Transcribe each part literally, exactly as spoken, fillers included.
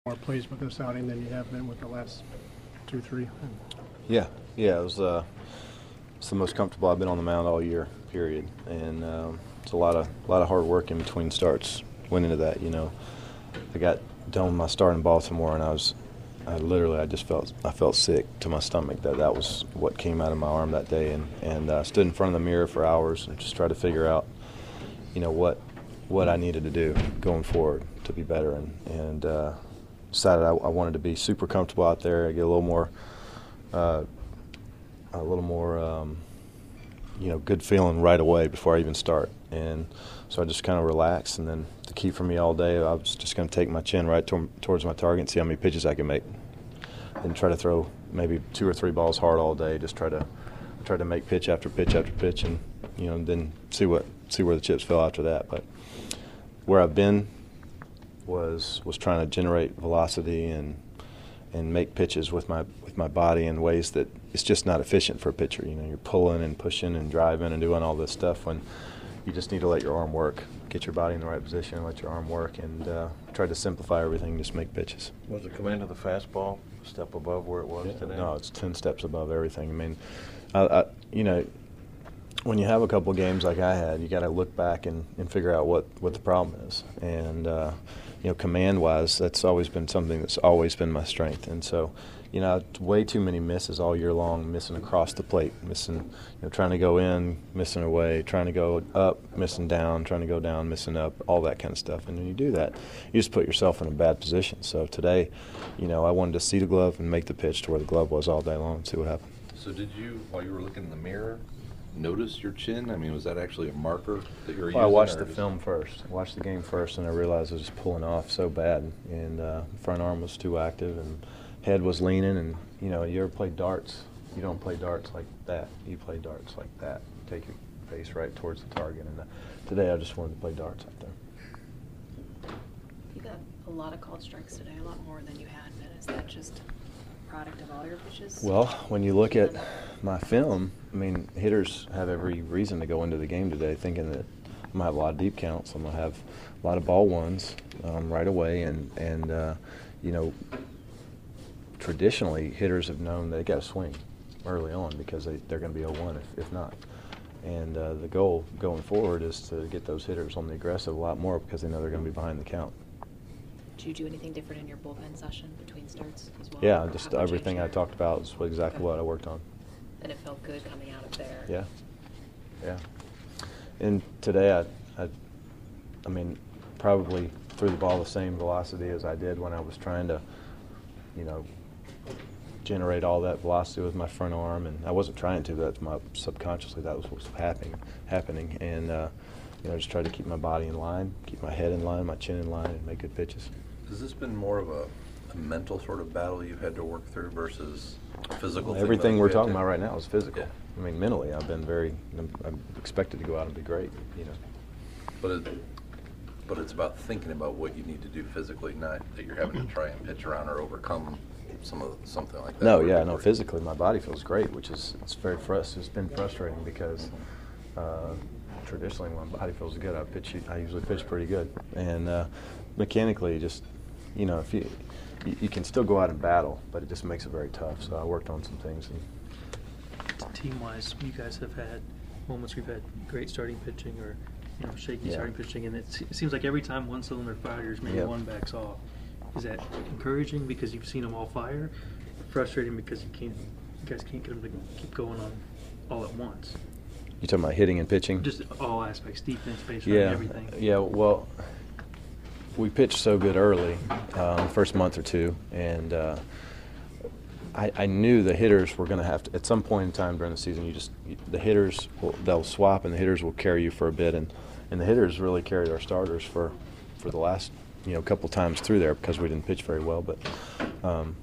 More pleased with this outing than you have been with the last two, three? Yeah, yeah, it was. Uh, it's the most comfortable I've been on the mound all year, period. And um, it's a lot of a lot of hard work in between starts. Went into that, you know. I got done with my start in Baltimore, and I was, I literally, I just felt, I felt sick to my stomach. That that was what came out of my arm that day, and and uh, stood in front of the mirror for hours and just tried to figure out, you know, what what I needed to do going forward to be better, and and. Uh, Decided I, I wanted to be super comfortable out there. I get a little more, uh, a little more, um, you know, good feeling right away before I even start. And so I just kind of relaxed. And then the key for me all day, I was just going to take my chin right to, towards my target and see how many pitches I can make, and try to throw maybe two or three balls hard all day. Just try to try to make pitch after pitch after pitch, and you know, then see what see where the chips fell after that. But where I've been was was trying to generate velocity and and make pitches with my with my body in ways that it's just not efficient for a pitcher. You know, you're pulling and pushing and driving and doing all this stuff when you just need to let your arm work, get your body in the right position, and let your arm work, and uh, try to simplify everything, just make pitches. Was the command of the fastball a step above where it was Yeah, today? No, it's ten steps above everything. I mean, I, I, you know, when you have a couple of games like I had, you got to look back and, and figure out what, what the problem is. And, uh, you know, command-wise, that's always been something that's always been my strength. And so, you know, way too many misses all year long, missing across the plate, missing, you know, trying to go in, missing away, trying to go up, missing down, trying to go down, missing up, all that kind of stuff. And when you do that, you just put yourself in a bad position. So today, you know, I wanted to see the glove and make the pitch to where the glove was all day long and see what happened. So did you, while you were looking in the mirror, notice your chin? I mean, was that actually a marker that you were Well, I using? watched the just- film first. I watched the game first, and I realized I was just pulling off so bad. And uh, front arm was too active, and head was leaning. And, you know, you ever play darts? You don't play darts like that. You play darts like that. Take your face right towards the target. And uh, today I just wanted to play darts out there. You got a lot of called strikes today, a lot more than you had been. Is that just a product of all your pitches? Well, when you look at my film, I mean, hitters have every reason to go into the game today thinking that I'm going to have a lot of deep counts. I'm going to have a lot of ball ones um, right away. And, and uh, you know, traditionally, hitters have known they got to swing early on because they, they're going to be oh one if, if not. And uh, the goal going forward is to get those hitters on the aggressive a lot more because they know they're going to be behind the count. Did you do anything different in your bullpen session between starts as well? Yeah, Or just have you everything changed I your- talked about is what- exactly Okay. what I worked on. And it felt good coming out of there. Yeah, yeah. And today, I, I, I mean, probably threw the ball the same velocity as I did when I was trying to, you know, generate all that velocity with my front arm. And I wasn't trying to. That's my subconsciously that was what was happening, happening. And uh, you know, just try to keep my body in line, keep my head in line, my chin in line, and make good pitches. Has this been more of a, a mental sort of battle you've had to work through versus a physical thing? Everything that we're you had talking to- about right now is physical. Yeah. I mean, mentally, I've been very. I'm, I'm expected to go out and be great. You know. But it, but it's about thinking about what you need to do physically, not that you're having to try and pitch around or overcome some of something like that. No, Or- yeah, no. or- Physically, my body feels great, which is it's very frust. It's been frustrating because uh, traditionally, when my body feels good, I pitch. I usually pitch pretty good, and uh, mechanically, just you know, if you, you you can still go out and battle, but it just makes it very tough. So I worked on some things. And Team-wise, you guys have had moments where you've had great starting pitching or, you know, shaky Yeah. starting pitching, and it, se- it seems like every time one cylinder fires, maybe Yep. one backs off. Is that encouraging because you've seen them all fire? Frustrating because you can't, you guys can't get them to keep going on all at once? you talking about hitting and pitching? Just all aspects, defense, base yeah, running, everything. yeah. Well, we pitched so good early, um, first month or two, and uh, I, I knew the hitters were going to have to, at some point in time during the season, you just, the hitters, will, they'll swap and the hitters will carry you for a bit. And, and the hitters really carried our starters for, for the last, you know, couple times through there because we didn't pitch very well. But um,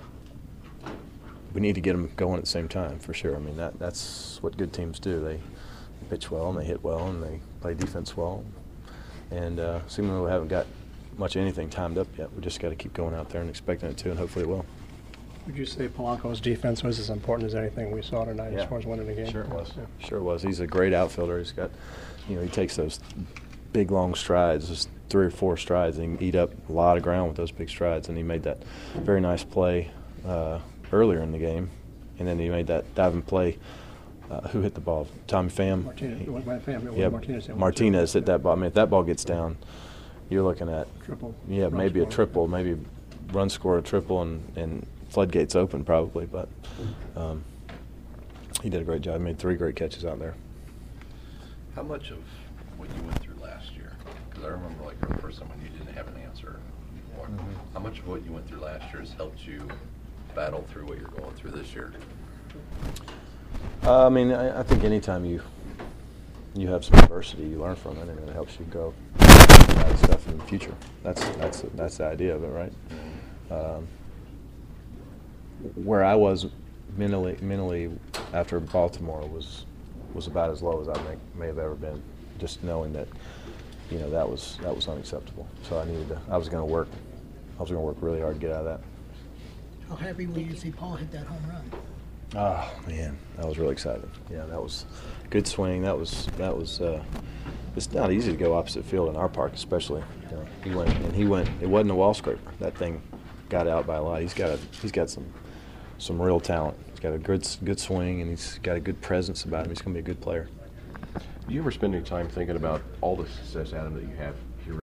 we need to get them going at the same time for sure. I mean, that that's what good teams do. They pitch well and they hit well and they play defense well. And uh, seemingly we haven't got much of anything timed up yet. We just got to keep going out there and expecting it to, and hopefully it will. Would you say Polanco's defense was as important as anything we saw tonight Yeah. as far as winning the game? Sure it was. Yeah. Sure it was. He's a great outfielder. He's got, you know, he takes those big long strides. Just three or four strides and eat up a lot of ground with those big strides. And he made that very nice play uh, earlier in the game, and then he made that diving play. Uh, who hit the ball? Tommy Pham. Martinez. It wasn't Pham, it was Yeah, Martinez. hit one, Martinez too. hit that ball. I mean, if that ball gets down, you're looking at Triple. yeah, run maybe a score. triple, maybe run score a triple, and, and floodgates open probably. But um, he did a great job. He made three great catches out there. How much of what you went through last year, because I remember like for the first time when you didn't have an answer, what, Mhm. how much of what you went through last year has helped you battle through what you're going through this year? Uh, I mean, I, I think anytime you you have some adversity, you learn from it, and it helps you go that stuff in the future. That's that's that's the idea of it, right? Um, where I was mentally mentally after Baltimore was was about as low as I may, may have ever been. Just knowing that, you know, that was that was unacceptable. So I needed to. I was going to work. I was going to work really hard to get out of that. How happy were you to see Paul hit that home run? Oh man, that was really exciting. Yeah, that was good swing. That was that was. Uh, it's not easy to go opposite field in our park, especially. You know, he went and he went. It wasn't a wall scraper. That thing got out by a lot. He's got a, he's got some some real talent. He's got a good good swing, and he's got a good presence about him. He's going to be a good player. Do you ever spend any time thinking about all the success, Adam, that you have